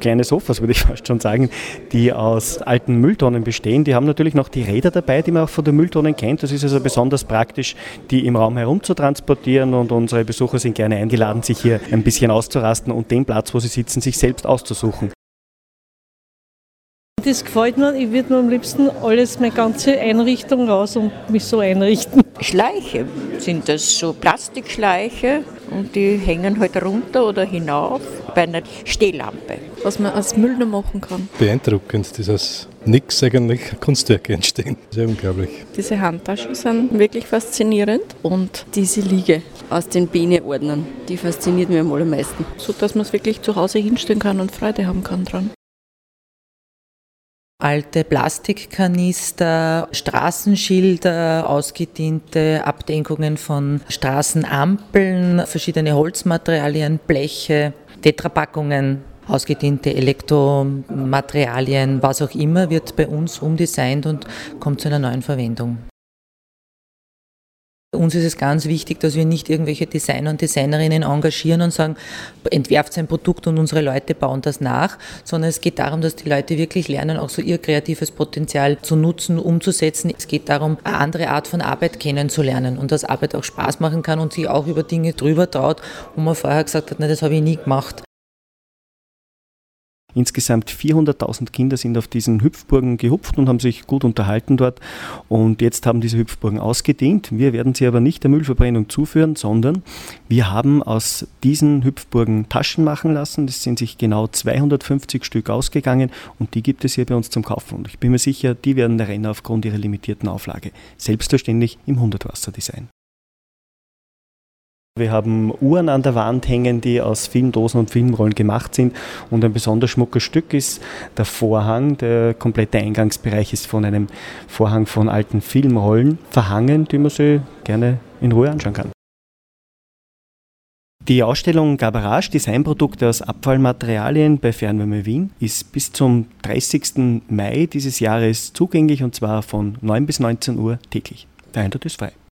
kleine Sofas, würde ich fast schon sagen, die aus alten Mülltonnen bestehen. Die haben natürlich noch die Räder dabei, die man auch von den Mülltonnen kennt. Das ist also besonders praktisch, die im Raum herum zu transportieren, und unsere Besucher sind gerne eingeladen, sich hier ein bisschen auszurasten und den Platz, wo sie sitzen, sich selbst auszusuchen. Das gefällt mir. Ich würde mir am liebsten meine ganze Einrichtung raus und mich so einrichten. Schleiche sind das, so Plastikschleiche, und die hängen halt runter oder hinauf bei einer Stehlampe. Was man als Müll noch machen kann. Beeindruckend, dass aus nichts eigentlich Kunstwerke entstehen. Sehr unglaublich. Diese Handtaschen sind wirklich faszinierend und diese Liege aus den Bienenordnern, die fasziniert mich am allermeisten. So dass man es wirklich zu Hause hinstellen kann und Freude haben kann dran. Alte Plastikkanister, Straßenschilder, ausgediente Abdenkungen von Straßenampeln, verschiedene Holzmaterialien, Bleche, Tetrapackungen, ausgediente Elektromaterialien, was auch immer, wird bei uns umdesignt und kommt zu einer neuen Verwendung. Uns ist es ganz wichtig, dass wir nicht irgendwelche Designer und Designerinnen engagieren und sagen, entwerft ein Produkt und unsere Leute bauen das nach, sondern es geht darum, dass die Leute wirklich lernen, auch so ihr kreatives Potenzial zu nutzen, umzusetzen. Es geht darum, eine andere Art von Arbeit kennenzulernen und dass Arbeit auch Spaß machen kann und sich auch über Dinge drüber traut, wo man vorher gesagt hat, nein, das habe ich nie gemacht. Insgesamt 400.000 Kinder sind auf diesen Hüpfburgen gehupft und haben sich gut unterhalten dort. Und jetzt haben diese Hüpfburgen ausgedient. Wir werden sie aber nicht der Müllverbrennung zuführen, sondern wir haben aus diesen Hüpfburgen Taschen machen lassen. Das sind sich genau 250 Stück ausgegangen und die gibt es hier bei uns zum Kaufen. Und ich bin mir sicher, die werden der Renner aufgrund ihrer limitierten Auflage. Selbstverständlich im 100-Wasser-Design. Wir haben Uhren an der Wand hängen, die aus Filmdosen und Filmrollen gemacht sind, und ein besonders schmuckes Stück ist der Vorhang. Der komplette Eingangsbereich ist von einem Vorhang von alten Filmrollen verhangen, die man sich gerne in Ruhe anschauen kann. Die Ausstellung Garbarage, Designprodukte aus Abfallmaterialien bei Fernwärme Wien, ist bis zum 30. Mai dieses Jahres zugänglich, und zwar von 9 bis 19 Uhr täglich. Der Eintritt ist frei.